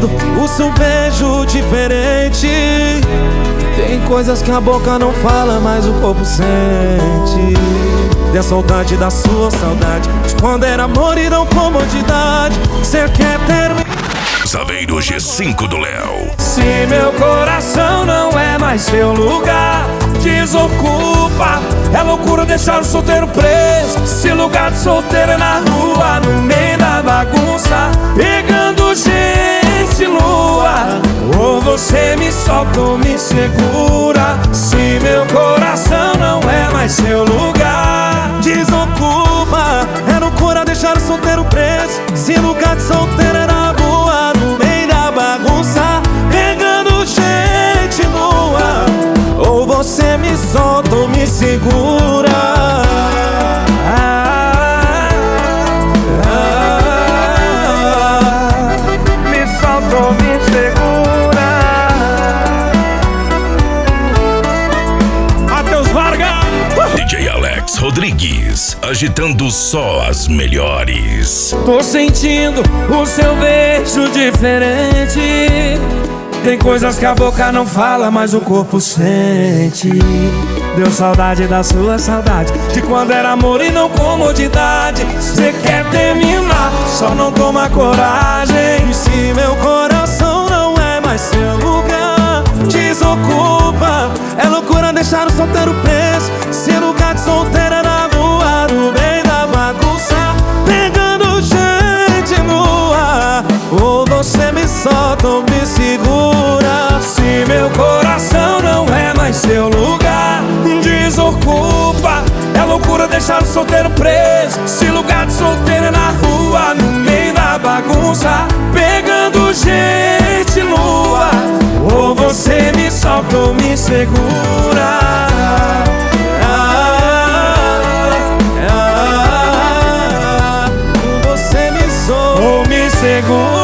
sentindo o seu beijo diferente. Tem coisas que a boca não fala, mas o corpo sente. Tem a saudade da sua saudade, de quando era amor e não comodidade. Cê quer terminar? Saveiro G5 do Léo. Se meu coração não é mais seu lugar, desocupa. É loucura deixar o solteiro preso. Se lugar de solteiro é na rua, no meio da bagunça, pegando gente lua. Ou você me solta ou me segura. Se meu coração não é mais seu lugar, desocupa. É loucura deixar o solteiro preso. Se lugar de solteiro é na rua, no meio da bagunça, pegando gente nua. Ou você me solta ou me segura. Me solta ou me segura. Matheus Vargas, DJ Alex Rodrigues, agitando só as melhores. tô sentindo o seu beijo diferente. Tem coisas que a boca não fala, mas o corpo sente. Deu saudade da sua saudade, de quando era amor e não comodidade. Cê quer terminar, só não toma coragem. E se meu coração não é mais seu lugar, desocupa. É loucura deixar o solteiro preso. Se lugar de solteiro é na rua, no meio da bagunça, pegando gente nua. Ou você me solta ou me segura. Se meu coração não é mais seu lugar, desocupa. É loucura deixar o solteiro preso. Se lugar de solteiro é na rua, no meio da bagunça, pegando gente nua. Ou você me solta ou me segura. Ou você me solta ou me segura.